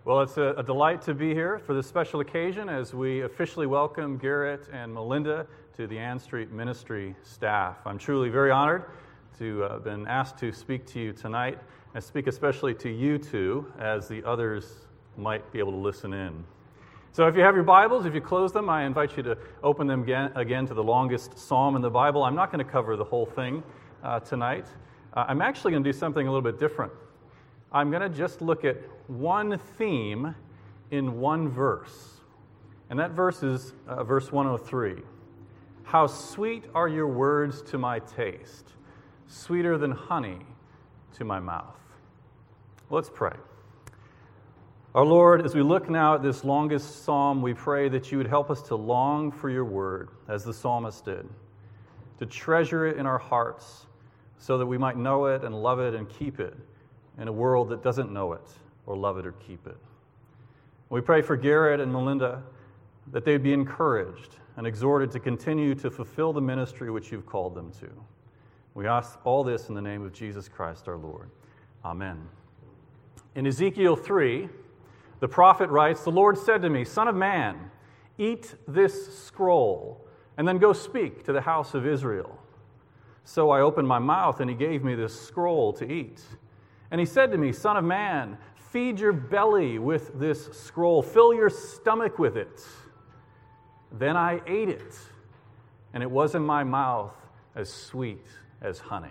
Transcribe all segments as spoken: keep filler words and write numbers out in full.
Well, it's a, a delight to be here for this special occasion as we officially welcome Garrett and Melinda to the Ann Street Ministry staff. I'm truly very honored to have uh, been asked to speak to you tonight, and speak especially to you two, as the others might be able to listen in. So if you have your Bibles, if you close them, I invite you to open them again, again to the longest psalm in the Bible. I'm not going to cover the whole thing uh, tonight. Uh, I'm actually going to do something a little bit different. I'm going to just look at one theme in one verse. And that verse is uh, verse one oh three. How sweet are your words to my taste, sweeter than honey to my mouth. Let's pray. Our Lord, as we look now at this longest psalm, we pray that you would help us to long for your word, as the psalmist did, to treasure it in our hearts so that we might know it and love it and keep it in a world that doesn't know it or love it or keep it. We pray for Garrett and Melinda that they'd be encouraged and exhorted to continue to fulfill the ministry which you've called them to. We ask all this in the name of Jesus Christ our Lord. Amen. In Ezekiel three, the prophet writes, "The Lord said to me, Son of man, eat this scroll, and then go speak to the house of Israel. So I opened my mouth, and he gave me this scroll to eat. And he said to me, Son of man, feed your belly with this scroll, fill your stomach with it. Then I ate it, and it was in my mouth as sweet as honey."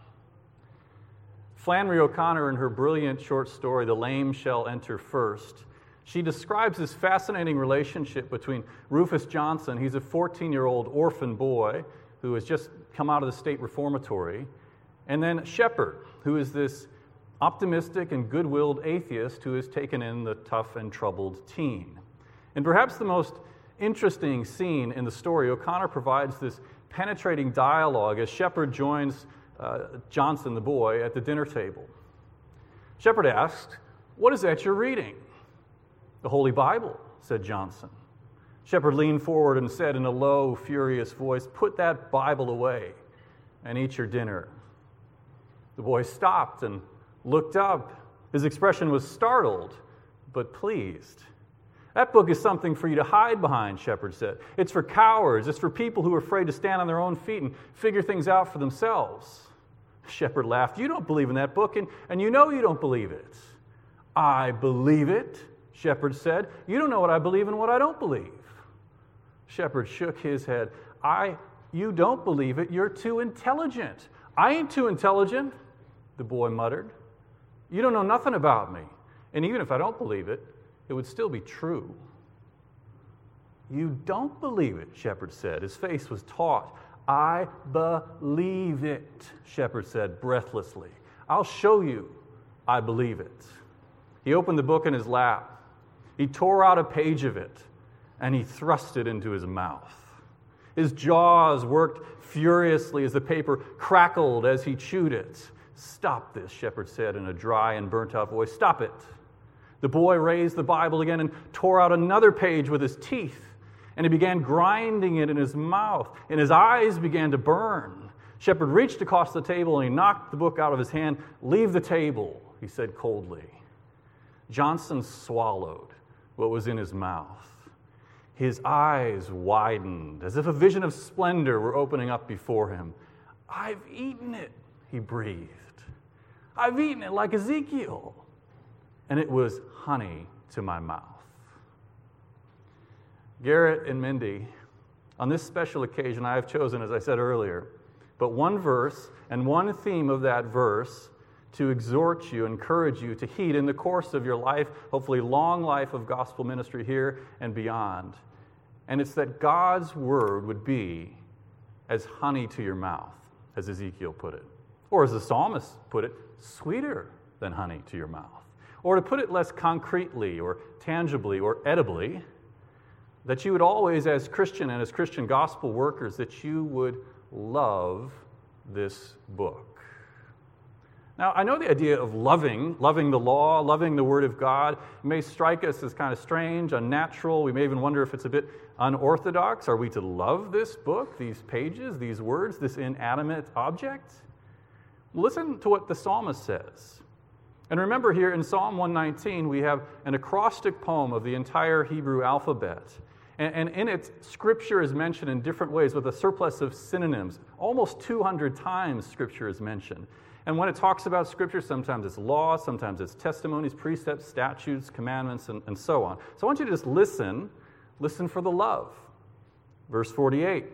Flannery O'Connor, in her brilliant short story, The Lame Shall Enter First, she describes this fascinating relationship between Rufus Johnson, he's a fourteen-year-old orphan boy who has just come out of the state reformatory, and then Shepherd, who is this optimistic and good-willed atheist who has taken in the tough and troubled teen. And perhaps the most interesting scene in the story, O'Connor provides this penetrating dialogue as Shepherd joins uh, Johnson, the boy, at the dinner table. Shepherd asked, "What is that you're reading?" "The Holy Bible," said Johnson. Shepherd leaned forward and said in a low, furious voice, "Put that Bible away and eat your dinner." The boy stopped and looked up. His expression was startled, but pleased. "That book is something for you to hide behind," Shepherd said. "It's for cowards. It's for people who are afraid to stand on their own feet and figure things out for themselves." Shepherd laughed. "You don't believe in that book, and, and you know you don't believe it." "I believe it," Shepherd said. "You don't know what I believe and what I don't believe." Shepherd shook his head. I, you don't believe it. You're too intelligent." "I ain't too intelligent," the boy muttered. "You don't know nothing about me. And even if I don't believe it, it would still be true." "You don't believe it," Shepherd said. His face was taut. "I believe it," Shepherd said breathlessly. "I'll show you I believe it." He opened the book in his lap. He tore out a page of it, and he thrust it into his mouth. His jaws worked furiously as the paper crackled as he chewed it. "Stop this," Shepherd said in a dry and burnt-out voice. "Stop it." The boy raised the Bible again and tore out another page with his teeth, and he began grinding it in his mouth, and his eyes began to burn. Shepherd reached across the table, and he knocked the book out of his hand. "Leave the table," he said coldly. Johnson swallowed what was in his mouth. His eyes widened, as if a vision of splendor were opening up before him. "I've eaten it," he breathed. "I've eaten it like Ezekiel, and it was honey to my mouth." Garrett and Mindy, on this special occasion, I have chosen, as I said earlier, but one verse and one theme of that verse to exhort you, encourage you to heed in the course of your life, hopefully long life of gospel ministry here and beyond. And it's that God's word would be as honey to your mouth, as Ezekiel put it. Or as the psalmist put it, sweeter than honey to your mouth. Or to put it less concretely or tangibly or edibly, that you would always, as Christian and as Christian gospel workers, that you would love this book. Now, I know the idea of loving, loving the law, loving the Word of God, may strike us as kind of strange, unnatural. We may even wonder if it's a bit unorthodox. Are we to love this book, these pages, these words, this inanimate object? Listen to what the psalmist says. And remember here in Psalm one nineteen, we have an acrostic poem of the entire Hebrew alphabet. And, and in it, Scripture is mentioned in different ways with a surplus of synonyms. Almost two hundred times Scripture is mentioned. And when it talks about Scripture, sometimes it's law, sometimes it's testimonies, precepts, statutes, commandments, and, and so on. So I want you to just listen. Listen for the love. Verse forty-eight.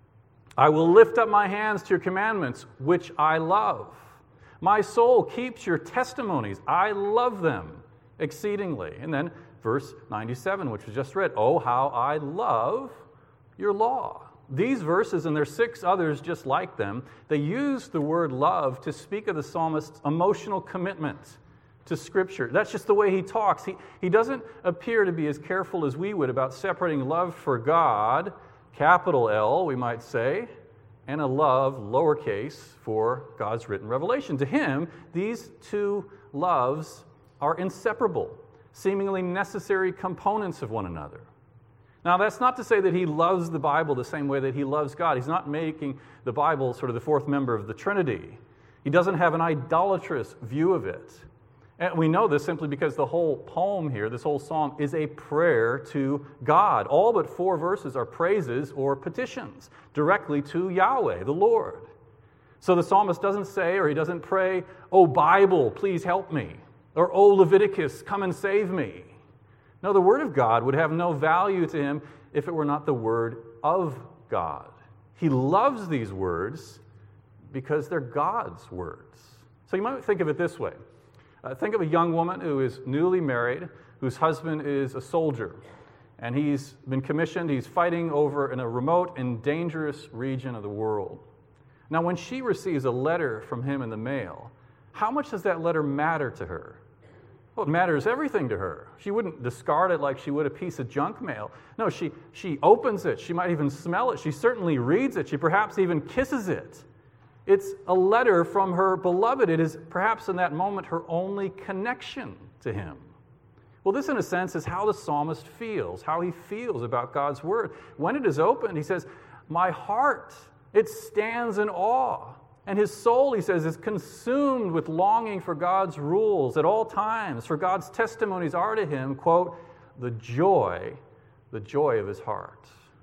I will lift up my hands to your commandments, which I love. My soul keeps your testimonies. I love them exceedingly. And then verse ninety-seven, which was just read. Oh, how I love your law. These verses, and there's six others just like them, they use the word love to speak of the psalmist's emotional commitment to Scripture. That's just the way he talks. He, he doesn't appear to be as careful as we would about separating love for God, capital L, we might say, and a love, lowercase, for God's written revelation. To him, these two loves are inseparable, seemingly necessary components of one another. Now, that's not to say that he loves the Bible the same way that he loves God. He's not making the Bible sort of the fourth member of the Trinity. He doesn't have an idolatrous view of it. And we know this simply because the whole poem here, this whole psalm, is a prayer to God. All but four verses are praises or petitions directly to Yahweh, the Lord. So the psalmist doesn't say, or he doesn't pray, "Oh, Bible, please help me," or "Oh, Leviticus, come and save me." No, the Word of God would have no value to him if it were not the Word of God. He loves these words because they're God's words. So you might think of it this way. Uh, think of a young woman who is newly married, whose husband is a soldier, and he's been commissioned, he's fighting over in a remote and dangerous region of the world. Now, when she receives a letter from him in the mail, how much does that letter matter to her? Well, it matters everything to her. She wouldn't discard it like she would a piece of junk mail. No, she, she opens it. She might even smell it. She certainly reads it. She perhaps even kisses it. It's a letter from her beloved. It is perhaps in that moment her only connection to him. Well, this in a sense is how the psalmist feels, how he feels about God's word. When it is opened, he says, my heart, it stands in awe. And his soul, he says, is consumed with longing for God's rules at all times, for God's testimonies are to him, quote, the joy, the joy of his heart.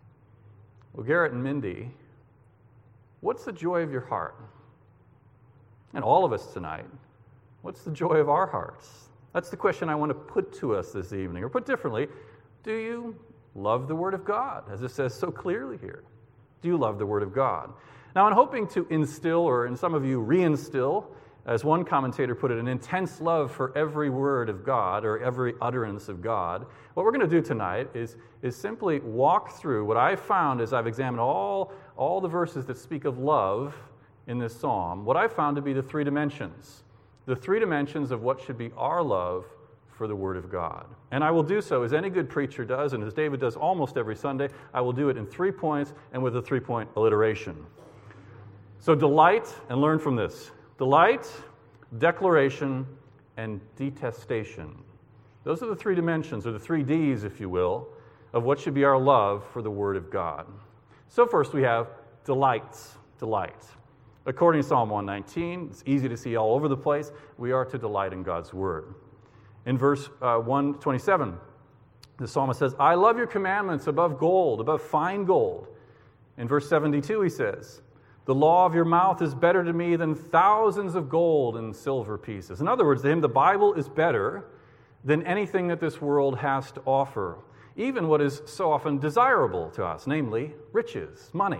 Well, Garrett and Mindy, what's the joy of your heart? And all of us tonight, what's the joy of our hearts? That's the question I want to put to us this evening. Or put differently, do you love the Word of God, as it says so clearly here? Do you love the Word of God? Now, I'm hoping to instill, or in some of you reinstill, as one commentator put it, an intense love for every word of God, or every utterance of God. What we're going to do tonight is, is simply walk through what I've found as I've examined all, all the verses that speak of love in this psalm, what I've found to be the three dimensions, the three dimensions of what should be our love for the Word of God. And I will do so as any good preacher does, and as David does almost every Sunday, I will do it in three points and with a three-point alliteration. So delight, and learn from this. Delight, declaration, and detestation. Those are the three dimensions, or the three D's, if you will, of what should be our love for the Word of God. So first we have delights, delight. According to Psalm one nineteen, it's easy to see all over the place, we are to delight in God's Word. In verse uh, one twenty-seven, the psalmist says, I love your commandments above gold, above fine gold. In verse seventy-two he says, the law of your mouth is better to me than thousands of gold and silver pieces. In other words, to him, the Bible is better than anything that this world has to offer, even what is so often desirable to us, namely riches, money.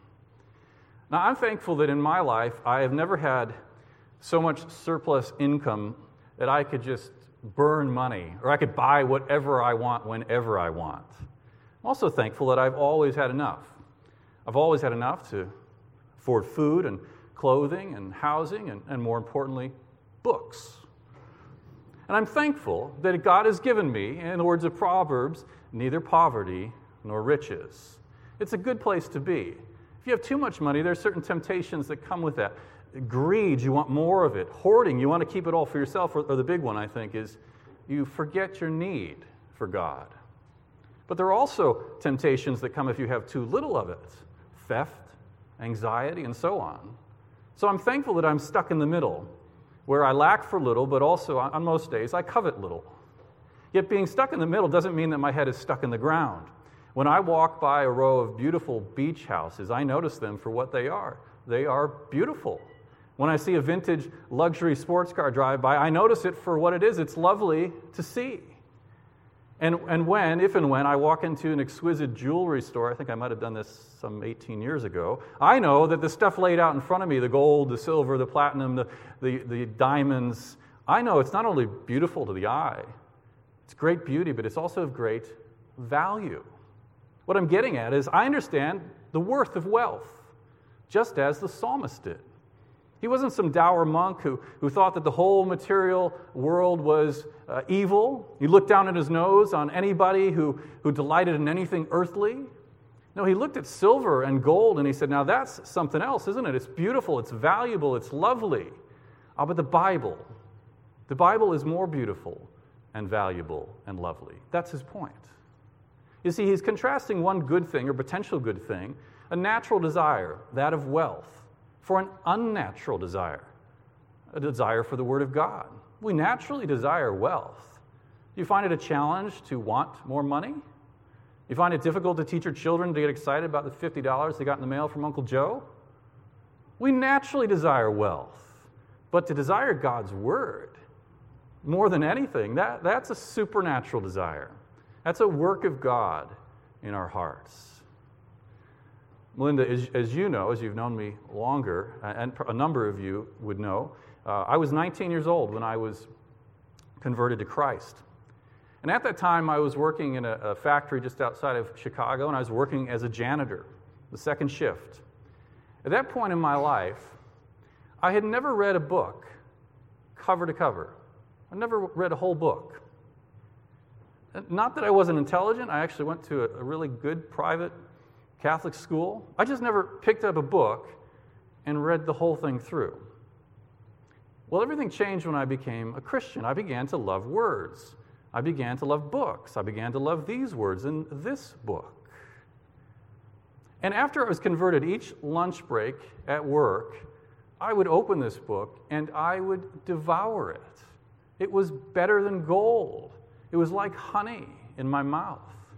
Now, I'm thankful that in my life, I have never had so much surplus income that I could just burn money, or I could buy whatever I want whenever I want. I'm also thankful that I've always had enough. I've always had enough to afford food and clothing and housing and, and more importantly, books. And I'm thankful that God has given me, in the words of Proverbs, neither poverty nor riches. It's a good place to be. If you have too much money, there are certain temptations that come with that. Greed, you want more of it. Hoarding, you want to keep it all for yourself. Or, or the big one, I think, is you forget your need for God. But there are also temptations that come if you have too little of it. Theft, anxiety, and so on. So I'm thankful that I'm stuck in the middle. where I lack for little, but also on most days I covet little. Yet being stuck in the middle doesn't mean that my head is stuck in the ground. When I walk by a row of beautiful beach houses, I notice them for what they are. They are beautiful. When I see a vintage luxury sports car drive by, I notice it for what it is. It's lovely to see. And, and when, if and when, I walk into an exquisite jewelry store, I think I might have done this some eighteen years ago, I know that the stuff laid out in front of me, the gold, the silver, the platinum, the, the, the diamonds, I know it's not only beautiful to the eye, it's great beauty, but it's also of great value. What I'm getting at is I understand the worth of wealth, just as the psalmist did. He wasn't some dour monk who, who thought that the whole material world was uh, evil. He looked down at his nose on anybody who, who delighted in anything earthly. No, he looked at silver and gold and he said, now that's something else, isn't it? It's beautiful, it's valuable, it's lovely. Uh, but the Bible, the Bible is more beautiful and valuable and lovely. That's his point. You see, he's contrasting one good thing or potential good thing, a natural desire, that of wealth, for an unnatural desire, a desire for the Word of God. We naturally desire wealth. Do you find it a challenge to want more money? You find it difficult to teach your children to get excited about the fifty dollars they got in the mail from Uncle Joe? We naturally desire wealth, but to desire God's Word more than anything, that, that's a supernatural desire. That's a work of God in our hearts. Melinda, as, as you know, as you've known me longer, and a number of you would know, uh, I was nineteen years old when I was converted to Christ. And at that time, I was working in a, a factory just outside of Chicago, and I was working as a janitor, the second shift. At that point in my life, I had never read a book cover to cover. I never read a whole book. Not that I wasn't intelligent. I actually went to a, a really good private Catholic school. I just never picked up a book and read the whole thing through. Well, everything changed when I became a Christian. I began to love words. I began to love books. I began to love these words in this book. And after I was converted, each lunch break at work, I would open this book and I would devour it. It was better than gold. It was like honey in my mouth.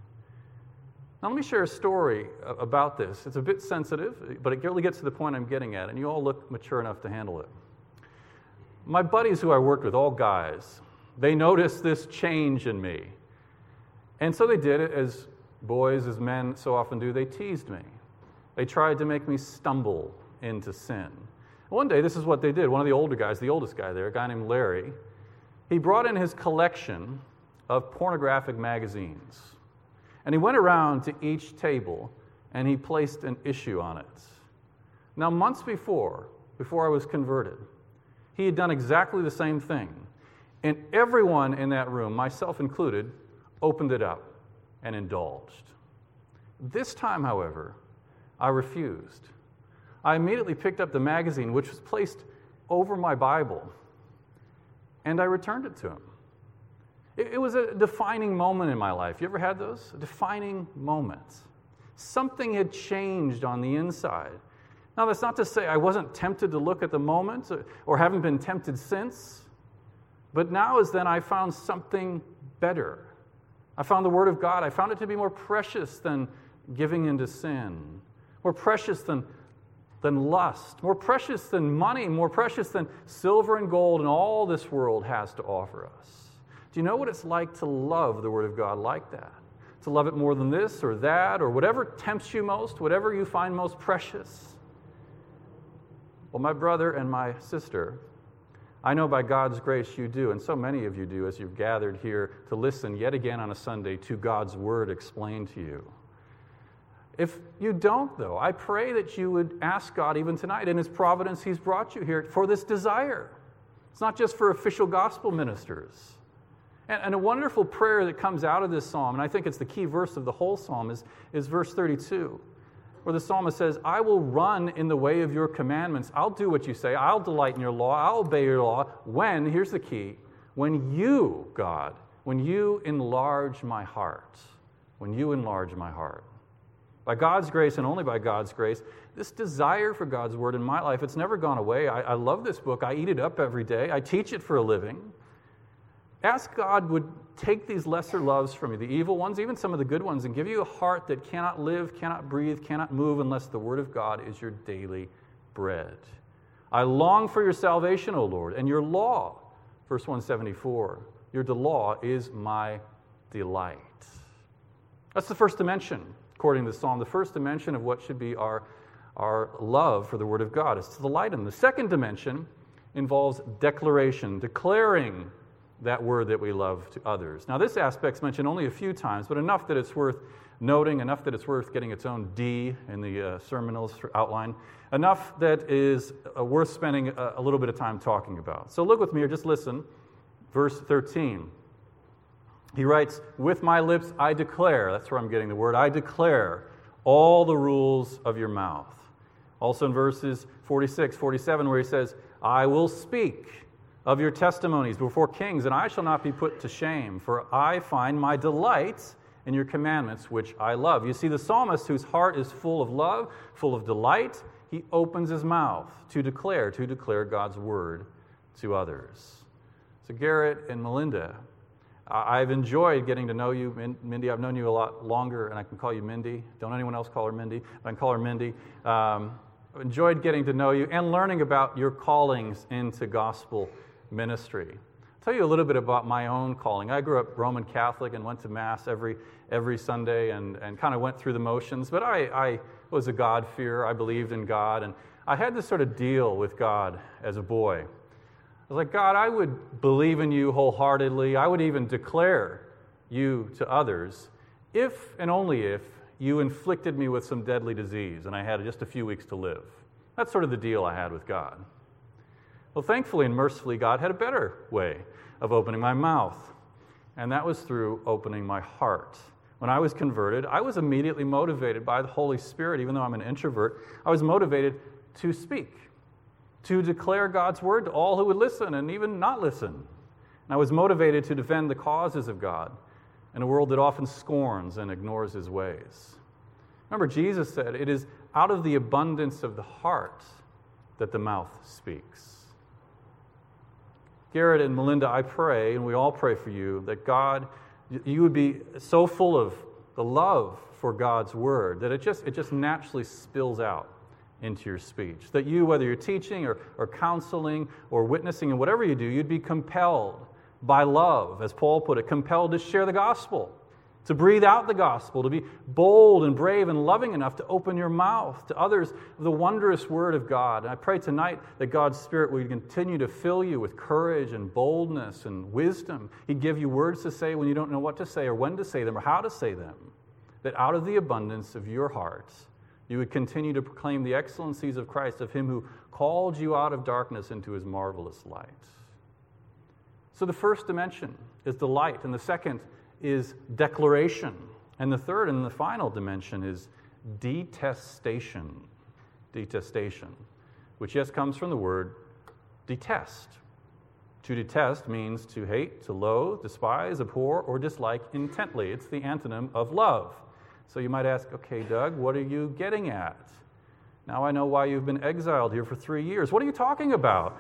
Now, let me share a story about this. It's a bit sensitive, but it really gets to the point I'm getting at, and you all look mature enough to handle it. My buddies who I worked with, all guys, they noticed this change in me. And so they did it, as boys, as men so often do. They teased me. They tried to make me stumble into sin. One day, this is what they did. One of the older guys, the oldest guy there, a guy named Larry, he brought in his collection of pornographic magazines. And he went around to each table and he placed an issue on it. Now, months before, before I was converted, he had done exactly the same thing. And everyone in that room, myself included, opened it up and indulged. This time, however, I refused. I immediately picked up the magazine, which was placed over my Bible, and I returned it to him. It, it was a defining moment in my life. You ever had those? A defining moment. Something had changed on the inside. Now, that's not to say I wasn't tempted to look at the moment or, or haven't been tempted since, but now as then I found something better. I found the Word of God. I found it to be more precious than giving into sin, more precious than, than lust, more precious than money, more precious than silver and gold and all this world has to offer us. Do you know what it's like to love the Word of God like that? To love it more than this or that or whatever tempts you most, whatever you find most precious? Well, my brother and my sister, I know by God's grace you do, and so many of you do as you've gathered here to listen yet again on a Sunday to God's Word explained to you. If you don't, though, I pray that you would ask God even tonight. In His providence, He's brought you here for this desire. It's not just for official gospel ministers. And, and a wonderful prayer that comes out of this psalm, and I think it's the key verse of the whole psalm, is, is verse thirty-two, where the psalmist says, I will run in the way of your commandments. I'll do what you say. I'll delight in your law. I'll obey your law. When, here's the key, when you, God, when you enlarge my heart. When you enlarge my heart. By God's grace and only by God's grace, this desire for God's Word in my life, it's never gone away. I, I love this book. I eat it up every day. I teach it for a living. Ask God would take these lesser loves from you, the evil ones, even some of the good ones, and give you a heart that cannot live, cannot breathe, cannot move unless the Word of God is your daily bread. I long for your salvation, O Lord, and your law. Verse one seventy-four, your law is my delight. That's the first dimension, according to the Psalm. The first dimension of what should be our, our love for the Word of God is to delight in. The second dimension involves declaration, declaring that word that we love to others. Now, this aspect's mentioned only a few times, but enough that it's worth noting, enough that it's worth getting its own D in the uh, sermonal outline, enough that is uh, worth spending a, a little bit of time talking about. So look with me, or just listen. Verse thirteen. He writes, with my lips I declare, that's where I'm getting the word, I declare all the rules of your mouth. Also in verses forty-six, forty-seven, where he says, I will speak of your testimonies before kings, and I shall not be put to shame, for I find my delight in your commandments, which I love. You see, the psalmist, whose heart is full of love, full of delight, he opens his mouth to declare, to declare God's word to others. So Garrett and Melinda, I've enjoyed getting to know you. Mindy, I've known you a lot longer, and I can call you Mindy. Don't anyone else call her Mindy. I can call her Mindy. Um, I've enjoyed getting to know you and learning about your callings into gospel ministry. I'll tell you a little bit about my own calling. I grew up Roman Catholic and went to Mass every every Sunday and, and kind of went through the motions, but I, I was a God-fearer. I believed in God, and I had this sort of deal with God as a boy. I was like, God, I would believe in you wholeheartedly. I would even declare you to others if and only if you inflicted me with some deadly disease and I had just a few weeks to live. That's sort of the deal I had with God. Well, thankfully and mercifully, God had a better way of opening my mouth, and that was through opening my heart. When I was converted, I was immediately motivated by the Holy Spirit. Even though I'm an introvert, I was motivated to speak, to declare God's word to all who would listen and even not listen. And I was motivated to defend the causes of God in a world that often scorns and ignores his ways. Remember, Jesus said, it is out of the abundance of the heart that the mouth speaks. Garrett and Melinda, I pray, and we all pray for you, that God, you would be so full of the love for God's word that it just, it just naturally spills out into your speech. That you, whether you're teaching or, or counseling or witnessing and whatever you do, you'd be compelled by love, as Paul put it, compelled to share the gospel, to breathe out the gospel, to be bold and brave and loving enough to open your mouth to others of the wondrous word of God. And I pray tonight that God's Spirit will continue to fill you with courage and boldness and wisdom. He'd give you words to say when you don't know what to say or when to say them or how to say them. That out of the abundance of your heart, you would continue to proclaim the excellencies of Christ, of him who called you out of darkness into his marvelous light. So the first dimension is delight, and the second is declaration. And the third and the final dimension is detestation. Detestation, which yes comes from the word detest. To detest means to hate, to loathe, despise, abhor, or dislike intently. It's the antonym of love. So you might ask, okay, Doug, what are you getting at? Now I know why you've been exiled here for three years. What are you talking about?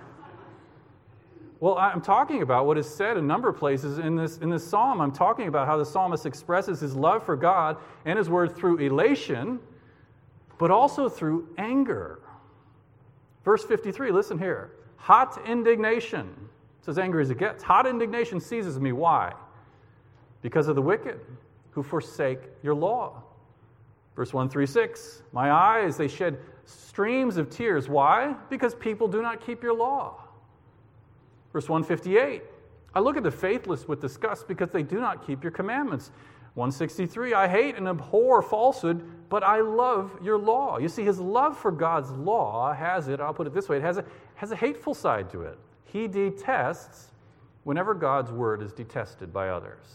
Well, I'm talking about what is said in a number of places in this, in this psalm. I'm talking about how the psalmist expresses his love for God and his word through elation, but also through anger. Verse fifty-three, listen here. Hot indignation, it's as angry as it gets. Hot indignation seizes me. Why? Because of the wicked who forsake your law. Verse one thirty-six, my eyes, they shed streams of tears. Why? Because people do not keep your law. Verse one fifty-eight, I look at the faithless with disgust because they do not keep your commandments. one sixty-three, I hate and abhor falsehood, but I love your law. You see, his love for God's law has it, I'll put it this way, it has a, has a hateful side to it. He detests whenever God's word is detested by others.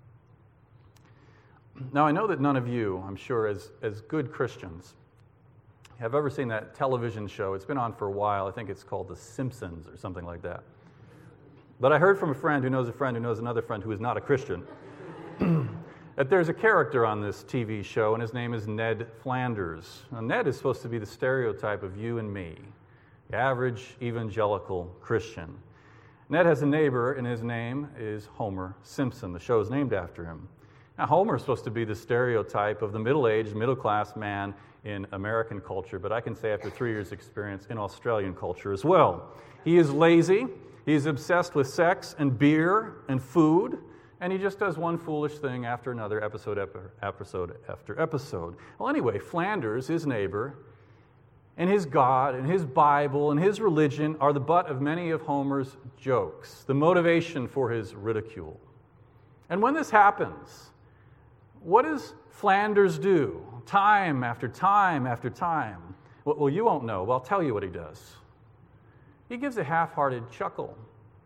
Now, I know that none of you, I'm sure, as, as good Christians, have ever seen that television show. It's been on for a while. I think it's called The Simpsons or something like that. But I heard from a friend who knows a friend who knows another friend who is not a Christian. that there's a character on this T V show, and his name is Ned Flanders. Now, Ned is supposed to be the stereotype of you and me, the average evangelical Christian. Ned has a neighbor, and his name is Homer Simpson. The show is named after him. Now, Homer is supposed to be the stereotype of the middle-aged, middle-class man in American culture, but I can say after three years' experience in Australian culture as well. He is lazy, he's obsessed with sex and beer and food, and he just does one foolish thing after another, episode after episode after episode. Well, anyway, Flanders, his neighbor, and his God, and his Bible, and his religion are the butt of many of Homer's jokes, the motivation for his ridicule. And when this happens, what does Flanders do time after time after time? Well, you won't know. Well, I'll tell you what he does. He gives a half-hearted chuckle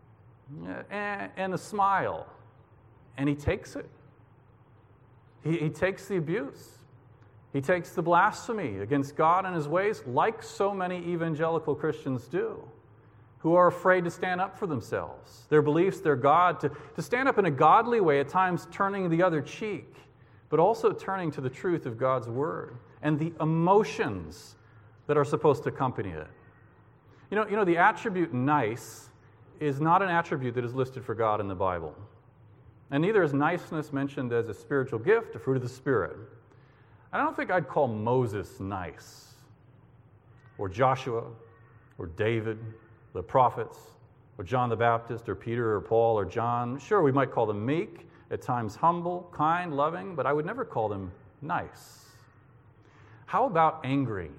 and a smile, and he takes it. He, he takes the abuse. He takes the blasphemy against God and his ways, like so many evangelical Christians do, who are afraid to stand up for themselves, their beliefs, their God, to, to stand up in a godly way, at times turning the other cheek, but also turning to the truth of God's word and the emotions that are supposed to accompany it. You know, you know, the attribute nice is not an attribute that is listed for God in the Bible. And neither is niceness mentioned as a spiritual gift, a fruit of the Spirit. I don't think I'd call Moses nice, or Joshua, or David, the prophets, or John the Baptist, or Peter, or Paul, or John. Sure, we might call them meek, at times humble, kind, loving, but I would never call them nice. How about angry?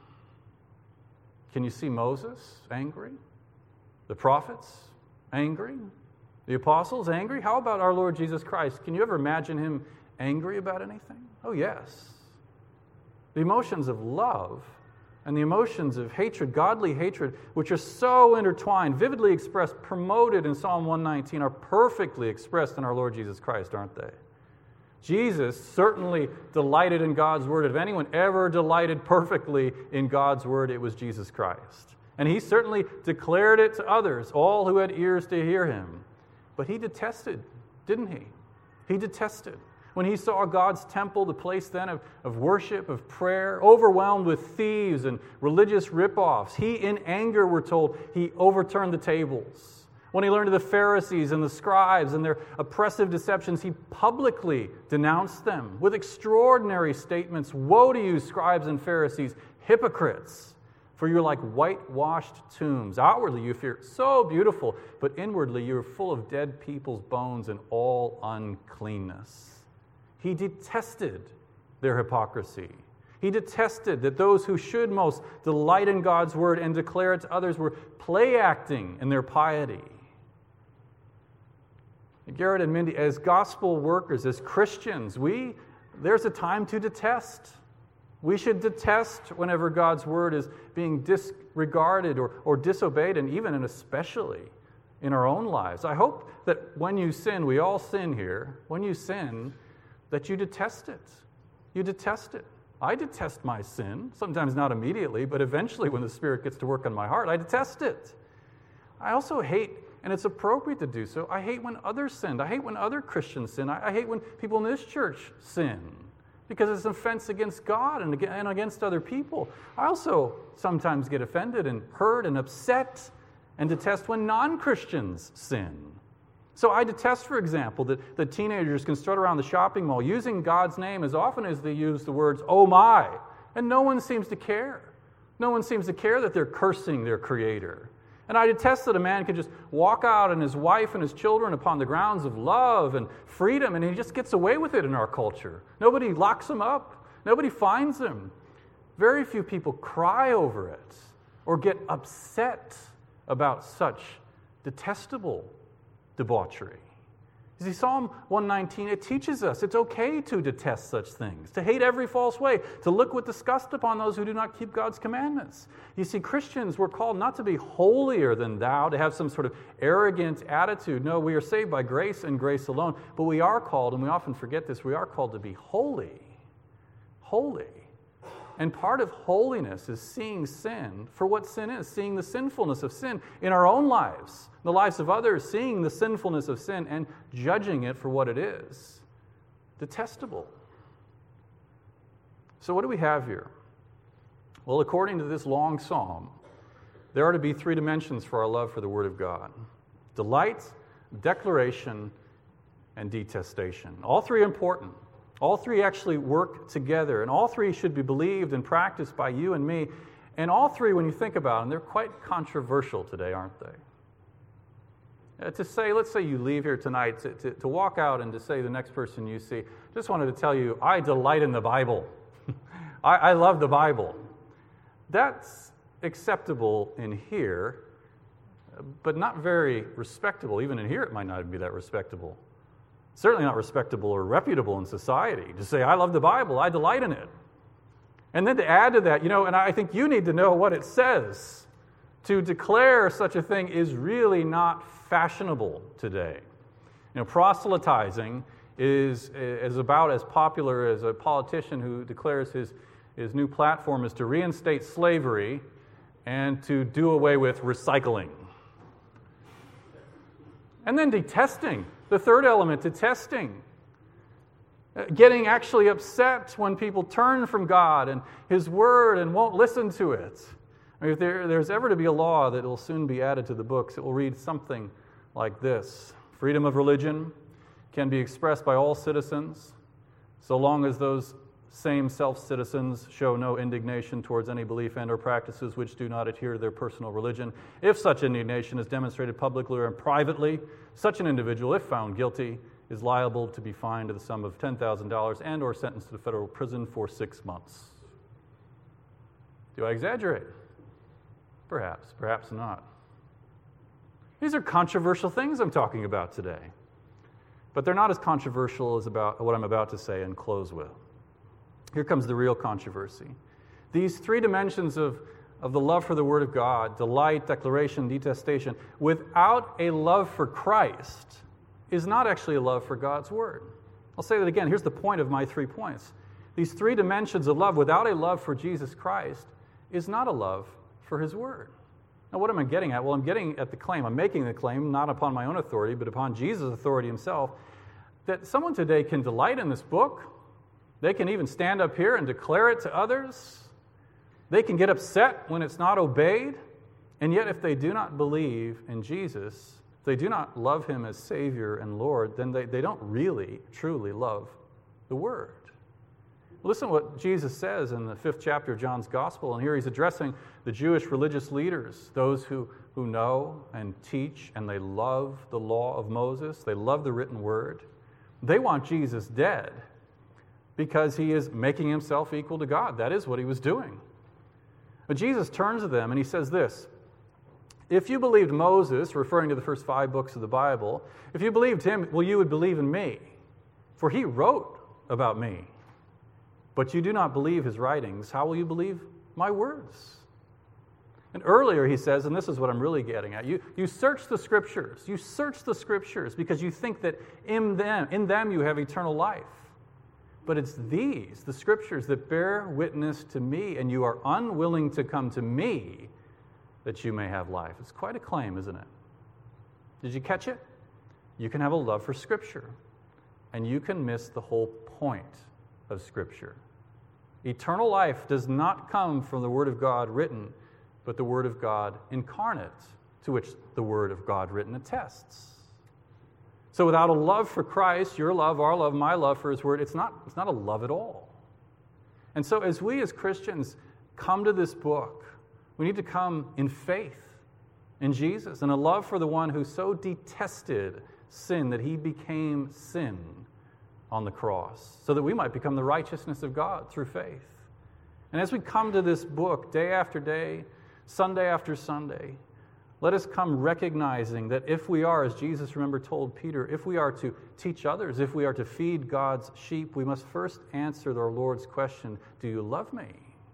Can you see Moses angry? The prophets angry? The apostles angry? How about our Lord Jesus Christ? Can you ever imagine him angry about anything? Oh, yes. The emotions of love and the emotions of hatred, godly hatred, which are so intertwined, vividly expressed, promoted in Psalm one nineteen, are perfectly expressed in our Lord Jesus Christ, aren't they? Jesus certainly delighted in God's word. If anyone ever delighted perfectly in God's word, it was Jesus Christ. And he certainly declared it to others, all who had ears to hear him. But he detested, didn't he? He detested. When he saw God's temple, the place then of, of worship, of prayer, overwhelmed with thieves and religious rip-offs, he, in anger, we're told, he overturned the tables. When he learned of the Pharisees and the scribes and their oppressive deceptions, he publicly denounced them with extraordinary statements. Woe to you, scribes and Pharisees, hypocrites! For you're like whitewashed tombs. Outwardly you appear so beautiful, but inwardly you are full of dead people's bones and all uncleanness. He detested their hypocrisy. He detested that those who should most delight in God's word and declare it to others were play-acting in their piety. Garrett and Mindy, as gospel workers, as Christians, we there's a time to detest. We should detest whenever God's word is being disregarded or, or disobeyed, and even and especially in our own lives. I hope that when you sin, we all sin here, when you sin, that you detest it. You detest it. I detest my sin, sometimes not immediately, but eventually when the Spirit gets to work on my heart, I detest it. I also hate, and it's appropriate to do so, I hate when others sin. I hate when other Christians sin. I, I hate when people in this church sin, because it's an offense against God and against other people. I also sometimes get offended and hurt and upset and detest when non-Christians sin. So I detest, for example, that, that teenagers can strut around the shopping mall using God's name as often as they use the words, oh my, and no one seems to care. No one seems to care that they're cursing their Creator. And I detest that a man can just walk out on his wife and his children upon the grounds of love and freedom, and he just gets away with it in our culture. Nobody locks him up. Nobody finds him. Very few people cry over it or get upset about such detestable debauchery. You see, Psalm one nineteen, it teaches us it's okay to detest such things, to hate every false way, to look with disgust upon those who do not keep God's commandments. You see, Christians, we're called not to be holier than thou, to have some sort of arrogant attitude. No, we are saved by grace and grace alone, but we are called, and we often forget this, we are called to be holy. Holy. And part of holiness is seeing sin for what sin is, seeing the sinfulness of sin in our own lives, the lives of others, seeing the sinfulness of sin and judging it for what it is. detestable. So what do we have here? Well, according to this long psalm, there are to be three dimensions for our love for the Word of God: delight, declaration, and detestation. All three are important. All three actually work together, and all three should be believed and practiced by you and me. And all three, when you think about them, they're quite controversial today, aren't they? Uh, to say, let's say you leave here tonight, to, to, to walk out and to say to the next person you see, just wanted to tell you, I delight in the Bible. I, I love the Bible. That's acceptable in here, but not very respectable. Even in here, it might not be that respectable. Certainly not respectable or reputable in society to say, I love the Bible, I delight in it. And then to add to that, you know, and I think you need to know what it says. To declare such a thing is really not fashionable today. You know, proselytizing is, is about as popular as a politician who declares his, his new platform is to reinstate slavery and to do away with recycling. And then detesting. The third element, detesting. Getting actually upset when people turn from God and His Word and won't listen to it. I mean, if there, there's ever to be a law that will soon be added to the books, it will read something like this: freedom of religion can be expressed by all citizens, so long as those same self-citizens show no indignation towards any belief and or practices which do not adhere to their personal religion. If such indignation is demonstrated publicly or privately, such an individual, if found guilty, is liable to be fined to the sum of ten thousand dollars and or sentenced to federal prison for six months. Do I exaggerate? Perhaps, perhaps not. These are controversial things I'm talking about today. But they're not as controversial as about what I'm about to say and close with. Here comes the real controversy. These three dimensions of, of the love for the Word of God, delight, declaration, detestation, without a love for Christ, is not actually a love for God's Word. I'll say that again. Here's the point of my three points. These three dimensions of love without a love for Jesus Christ is not a love for His Word. Now, what am I getting at? Well, I'm getting at the claim. I'm making the claim, not upon my own authority, but upon Jesus' authority Himself, that someone today can delight in this book. They can even stand up here and declare it to others. They can get upset when it's not obeyed. And yet, if they do not believe in Jesus, if they do not love Him as Savior and Lord, then they, they don't really, truly love the Word. Listen to what Jesus says in the fifth chapter of John's Gospel. And here He's addressing the Jewish religious leaders, those who, who know and teach and they love the law of Moses. They love the written Word. They want Jesus dead because He is making Himself equal to God. That is what He was doing. But Jesus turns to them and He says this: if you believed Moses, referring to the first five books of the Bible, if you believed him, well, you would believe in me, for he wrote about me. But you do not believe his writings. How will you believe my words? And earlier he says, and this is what I'm really getting at, you, you search the Scriptures. You search the Scriptures because you think that in them, in them you have eternal life. But it's these, the Scriptures, that bear witness to me, and you are unwilling to come to me that you may have life. It's quite a claim, isn't it? Did you catch it? You can have a love for Scripture, and you can miss the whole point of Scripture. Eternal life does not come from the Word of God written, but the Word of God incarnate, to which the Word of God written attests. So without a love for Christ, your love, our love, my love for His Word, it's not, it's not a love at all. And so as we as Christians come to this book, we need to come in faith in Jesus and a love for the one who so detested sin that He became sin on the cross, so that we might become the righteousness of God through faith. And as we come to this book day after day, Sunday after Sunday, let us come recognizing that if we are, as Jesus, remember, told Peter, if we are to teach others, if we are to feed God's sheep, we must first answer our Lord's question, do you love me?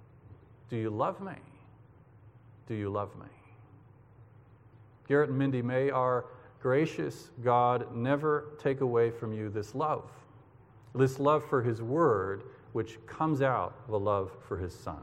Do you love me? Do you love me? Garrett and Mindy, may our gracious God never take away from you this love. This love for His Word, which comes out of a love for His Son.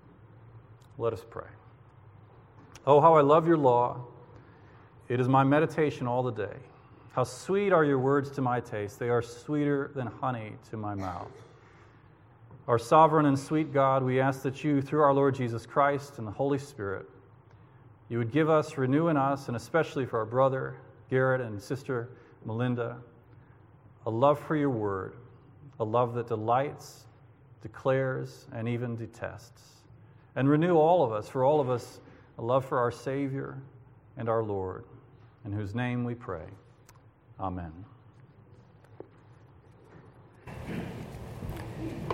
Let us pray. Oh, how I love your law. It is my meditation all the day. How sweet are your words to my taste. They are sweeter than honey to my mouth. Our sovereign and sweet God, we ask that you, through our Lord Jesus Christ and the Holy Spirit, you would give us, renew in us, and especially for our brother Garrett and sister Melinda, a love for your word, a love that delights, declares, and even detests. And renew all of us, for all of us, a love for our Savior and our Lord, in whose name we pray. Amen.